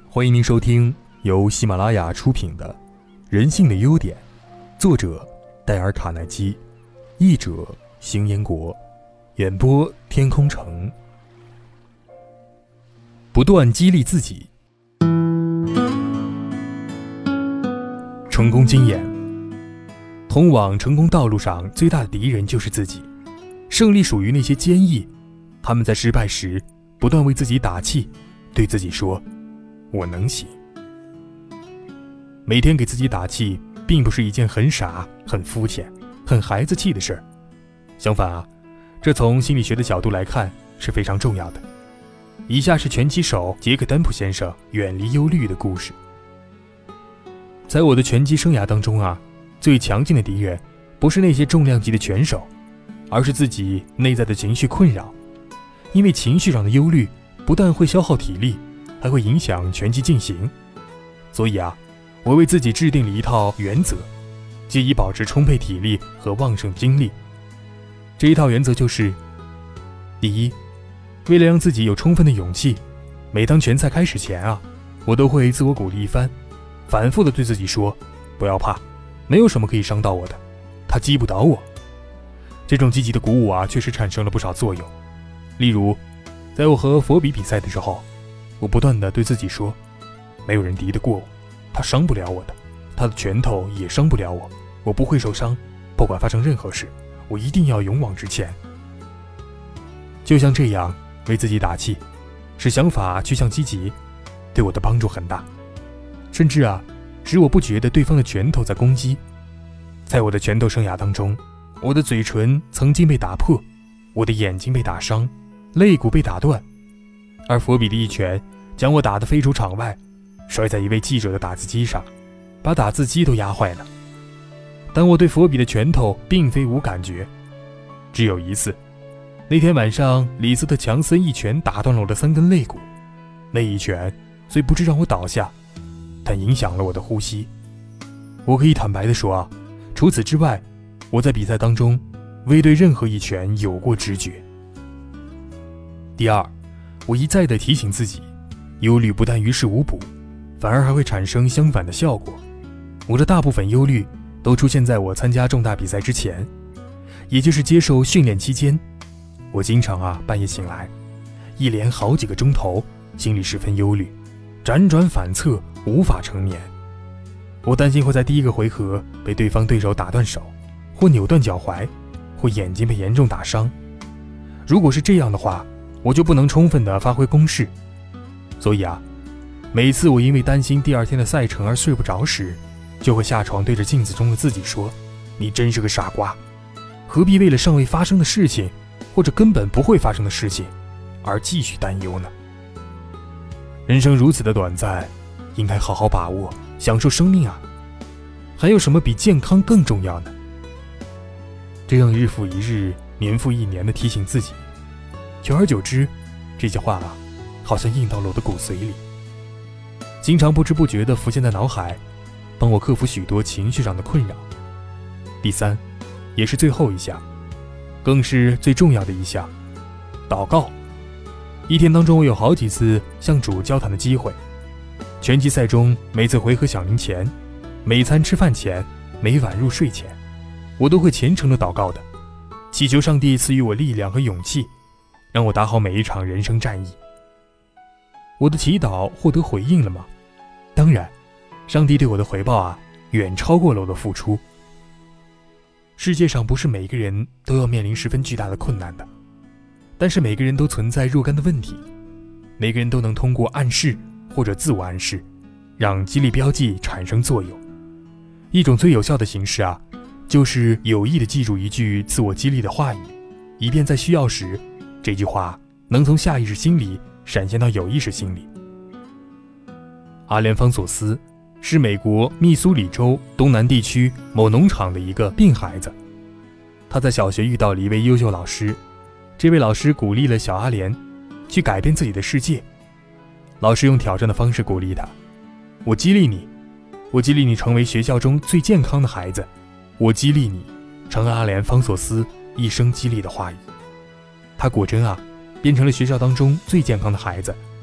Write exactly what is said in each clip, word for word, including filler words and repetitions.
欢迎您收听由喜马拉雅出品的《人性的优点》，作者戴尔·卡耐基，译者邢彦国，演播天空城。不断激励自己。成功经验。通往成功道路上最大的敌人就是自己，胜利属于那些坚毅，他们在失败时不断为自己打气，对自己说我能行。每天给自己打气并不是一件很傻、很肤浅、很孩子气的事儿，相反啊，这从心理学的角度来看是非常重要的。以下是拳击手杰克·丹普先生远离忧虑的故事。在我的拳击生涯当中啊，最强劲的敌人不是那些重量级的拳手，而是自己内在的情绪困扰。因为情绪上的忧虑不但会消耗体力，还会影响拳击进行。所以啊，我为自己制定了一套原则，借以保持充沛体力和旺盛精力。这一套原则就是：第一，为了让自己有充分的勇气，每当拳赛开始前啊，我都会自我鼓励一番，反复地对自己说，不要怕，没有什么可以伤到我的，他击不倒我。这种积极的鼓舞啊，确实产生了不少作用。例如，在我和佛比比赛的时候，我不断地对自己说，没有人敌得过我，他伤不了我的，他的拳头也伤不了我，我不会受伤，不管发生任何事，我一定要勇往直前。就像这样为自己打气，使想法趋向积极，对我的帮助很大，甚至啊，使我不觉得对方的拳头在攻击。在我的拳头生涯当中，我的嘴唇曾经被打破，我的眼睛被打伤，肋骨被打断，而佛比的一拳将我打得飞出场外，摔在一位记者的打字机上，把打字机都压坏了。但我对佛比的拳头并非无感觉，只有一次，那天晚上李斯特强森一拳打断了我的三根肋骨。那一拳虽不致让我倒下，但影响了我的呼吸。我可以坦白地说啊，除此之外，我在比赛当中未对任何一拳有过知觉。第二，我一再地提醒自己，忧虑不但于事无补，反而还会产生相反的效果。我的大部分忧虑都出现在我参加重大比赛之前，也就是接受训练期间。我经常啊半夜醒来，一连好几个钟头，心里十分忧虑，辗转反侧，无法成眠。我担心会在第一个回合被对方对手打断手，或扭断脚踝，或眼睛被严重打伤。如果是这样的话，我就不能充分地发挥攻势。所以啊，每次我因为担心第二天的赛程而睡不着时，就会下床对着镜子中的自己说，你真是个傻瓜，何必为了尚未发生的事情，或者根本不会发生的事情而继续担忧呢？人生如此的短暂，应该好好把握，享受生命啊！还有什么比健康更重要呢？这样日复一日，年复一年的提醒自己，久而久之，这句话啊，好像印到了我的骨髓里，经常不知不觉地浮现在脑海，帮我克服许多情绪上的困扰。第三，也是最后一项，更是最重要的一项，祷告。一天当中，我有好几次向主交谈的机会。拳击赛中，每次回合响铃前，每餐吃饭前，每晚入睡前，我都会虔诚地祷告的，祈求上帝赐予我力量和勇气，让我打好每一场人生战役。我的祈祷获得回应了吗？当然，上帝对我的回报啊，远超过了我的付出。世界上不是每个人都要面临十分巨大的困难的，但是每个人都存在若干的问题，每个人都能通过暗示或者自我暗示，让激励标记产生作用。一种最有效的形式啊，就是有意地记住一句自我激励的话语，以便在需要时，这句话能从下意识心理闪现到有意识心理。阿莲方索斯是美国密苏里州东南地区某农场的一个病孩子。他在小学遇到了一位优秀老师，这位老师鼓励了小阿莲去改变自己的世界。老师用挑战的方式鼓励他，我激励你，我激励你成为学校中最健康的孩子，我激励你成阿莲方索斯一生激励的话语。他果真啊，变成了学校当中最健康的孩子，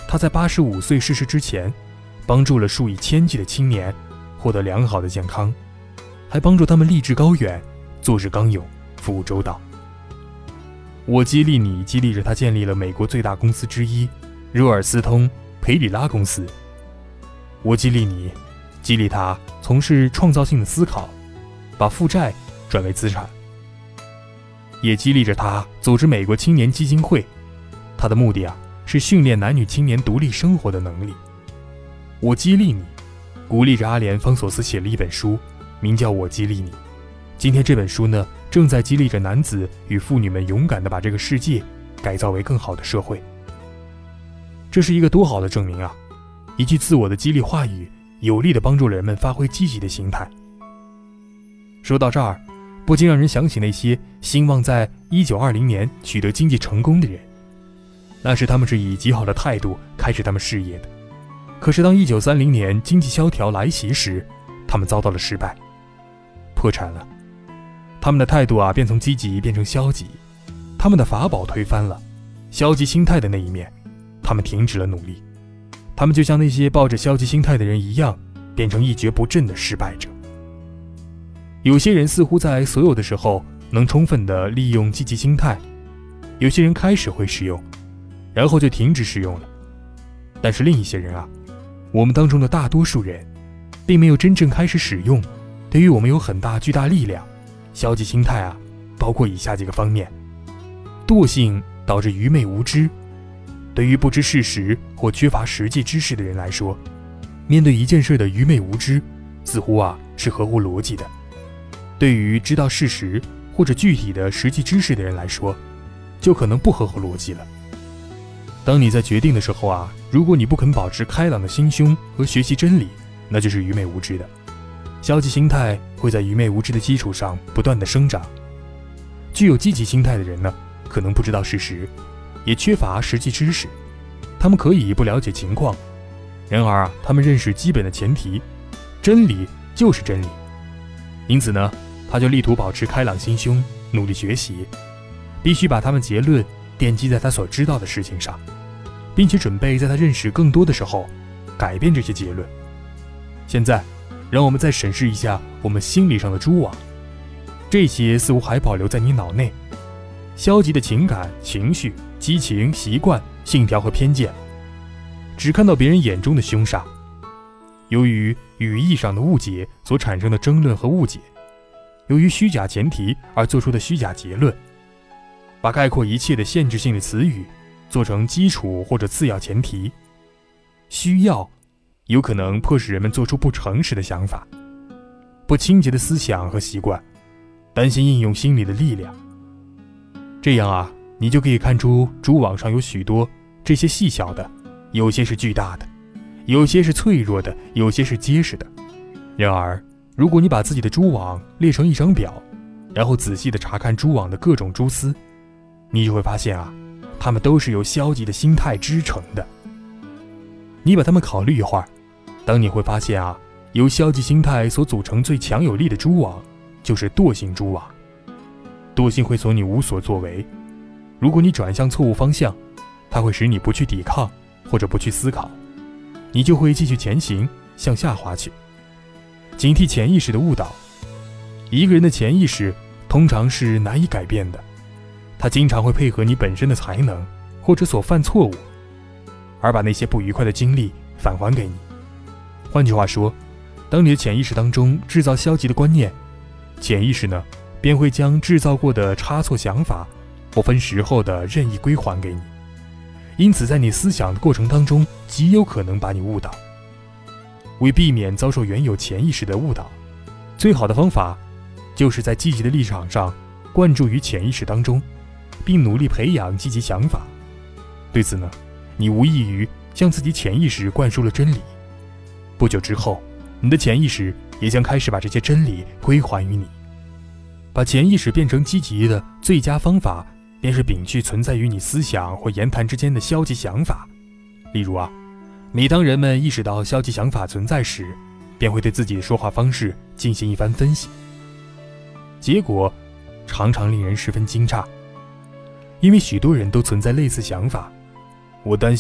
他在八十五岁逝世之前，帮助了数以千计的青年获得良好的健康，还帮助他们立志高远，做事刚勇，服务周到。我激励你，激励着他建立了美国最大公司之一热尔斯通培里拉公司。我激励你，激励他从事创造性的思考，把负债转为资产。也激励着他组织美国青年基金会，他的目的啊是训练男女青年独立生活的能力。我激励你，鼓励着阿莲·方索斯写了一本书，名叫《我激励你》。今天这本书呢，正在激励着男子与妇女们勇敢地把这个世界改造为更好的社会。这是一个多好的证明啊！一句自我的激励话语，有力地帮助了人们发挥积极的心态。说到这儿，不禁让人想起那些兴旺在一九二零年取得经济成功的人，那时他们是以极好的态度开始他们事业的。可是当一九三零年经济萧条来袭时，他们遭到了失败，破产了。他们的态度啊，便从积极变成消极，他们的法宝推翻了，消极心态的那一面，他们停止了努力。他们就像那些抱着消极心态的人一样，变成一蹶不振的失败者。有些人似乎在所有的时候能充分地利用积极心态，有些人开始会使用，然后就停止使用了。但是另一些人啊，我们当中的大多数人并没有真正开始使用，对于我们有很大巨大力量。消极心态啊，包括以下几个方面：惰性导致愚昧无知。对于不知事实或缺乏实际知识的人来说，面对一件事的愚昧无知，似乎啊是合乎逻辑的。对于知道事实或者具体的实际知识的人来说，就可能不合乎逻辑了。当你在决定的时候啊，如果你不肯保持开朗的心胸和学习真理，那就是愚昧无知的。消极心态会在愚昧无知的基础上不断的生长。具有积极心态的人呢，可能不知道事实，也缺乏实际知识，他们可以不了解情况，然而啊，他们认识基本的前提，真理就是真理。因此呢，他就力图保持开朗心胸，努力学习，必须把他们结论奠基在他所知道的事情上，并且准备在他认识更多的时候改变这些结论。现在让我们再审视一下我们心理上的蛛网，这些似乎还保留在你脑内。消极的情感、情绪、激情、习惯、信条和偏见，只看到别人眼中的凶煞。由于语义上的误解所产生的争论和误解，由于虚假前提而做出的虚假结论，把概括一切的限制性的词语做成基础或者次要前提，需要有可能迫使人们做出不诚实的想法，不清洁的思想和习惯，担心应用心理的力量。这样啊，你就可以看出蛛网上有许多这些细小的，有些是巨大的，有些是脆弱的，有些是结实的。然而如果你把自己的蛛网列成一张表，然后仔细地查看蛛网的各种蛛丝，你就会发现啊，它们都是由消极的心态织成的。你把它们考虑一会儿，当你会发现啊，由消极心态所组成最强有力的蛛网就是惰性蛛网。惰性会使你无所作为，如果你转向错误方向，它会使你不去抵抗或者不去思考，你就会继续前行，向下滑去。警惕潜意识的误导。一个人的潜意识通常是难以改变的，他经常会配合你本身的才能或者所犯错误，而把那些不愉快的经历返还给你。换句话说，当你的潜意识当中制造消极的观念，潜意识呢便会将制造过的差错想法不分时候的任意归还给你。因此在你思想的过程当中，极有可能把你误导。为避免遭受原有潜意识的误导，最好的方法就是在积极的立场上灌注于潜意识当中，并努力培养积极想法。对此呢，你无异于向自己潜意识灌输了真理。不久之后，你的潜意识也将开始把这些真理归还于你。把潜意识变成积极的最佳方法，便是摒去存在于你思想或言谈之间的消极想法。例如啊，每当人们意识到消极想法存在时，便会对自己的说话方式进行一番分析，结果常常令人十分惊诧。因为许多人都存在类似想法，我担心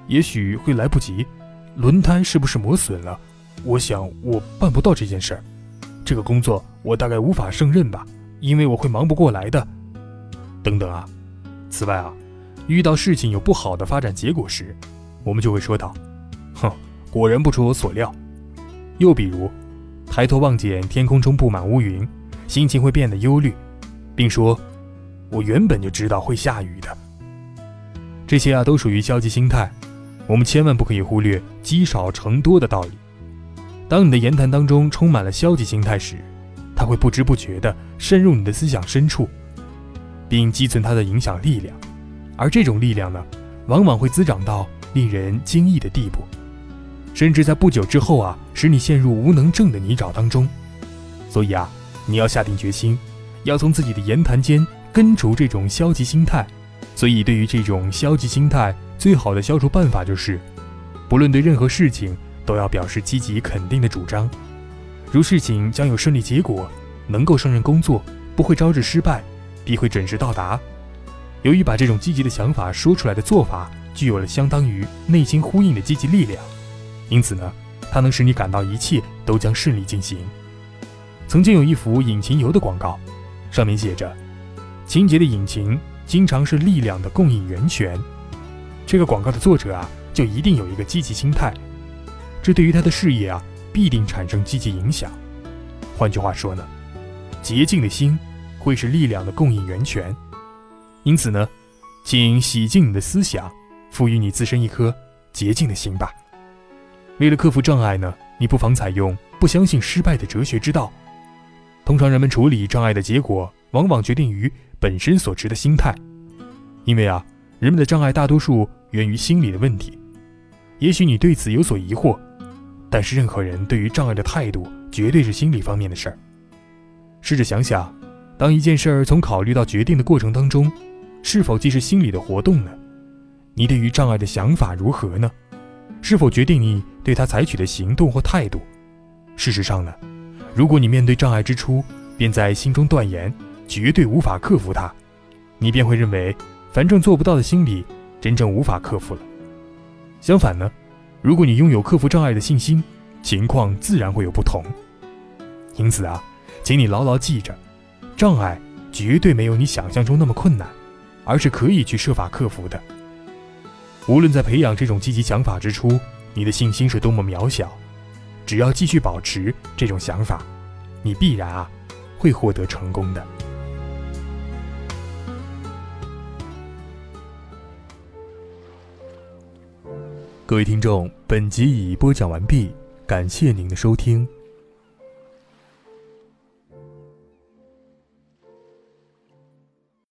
也许会来不及，轮胎是不是磨损了？我想我办不到这件事儿，这个工作我大概无法胜任吧，因为我会忙不过来的，等等啊。此外啊，遇到事情有不好的发展结果时，我们就会说道，哼，果然不出我所料。又比如，抬头望见天空中布满乌云，心情会变得忧虑，并说，我原本就知道会下雨的。这些啊都属于消极心态，我们千万不可以忽略积少成多的道理。当你的言谈当中充满了消极心态时，它会不知不觉地渗入你的思想深处，并积存它的影响力量，而这种力量呢，往往会滋长到令人惊异的地步，甚至在不久之后啊，使你陷入无能症的泥沼当中。所以啊，你要下定决心，要从自己的言谈间根除这种消极心态。所以对于这种消极心态，最好的消除办法就是，不论对任何事情都要表示积极肯定的主张，如事情将有顺利结果，能够胜任工作，不会招致失败，必会准时到达。由于把这种积极的想法说出来的做法，具有了相当于内心呼应的积极力量，因此呢，它能使你感到一切都将顺利进行。曾经有一幅引擎油的广告，上面写着，清洁的引擎经常是力量的供应源泉。这个广告的作者啊，就一定有一个积极心态，这对于他的事业啊，必定产生积极影响。换句话说呢，洁净的心会是力量的供应源泉。因此呢，请洗净你的思想，赋予你自身一颗洁净的心吧。为了克服障碍呢，你不妨采用不相信失败的哲学之道。通常人们处理障碍的结果，往往决定于本身所持的心态。因为啊，人们的障碍大多数源于心理的问题。也许你对此有所疑惑，但是任何人对于障碍的态度，绝对是心理方面的事儿。试着想想，当一件事儿从考虑到决定的过程当中，是否既是心理的活动呢？你对于障碍的想法如何呢？是否决定你对它采取的行动或态度？事实上呢，如果你面对障碍之初，便在心中断言绝对无法克服它，你便会认为反正做不到的心理真正无法克服了。相反呢，如果你拥有克服障碍的信心，情况自然会有不同。因此啊，请你牢牢记着，障碍绝对没有你想象中那么困难，而是可以去设法克服的。无论在培养这种积极想法之初，你的信心是多么渺小，只要继续保持这种想法，你必然啊会获得成功的。各位听众，本集已播讲完毕，感谢您的收听。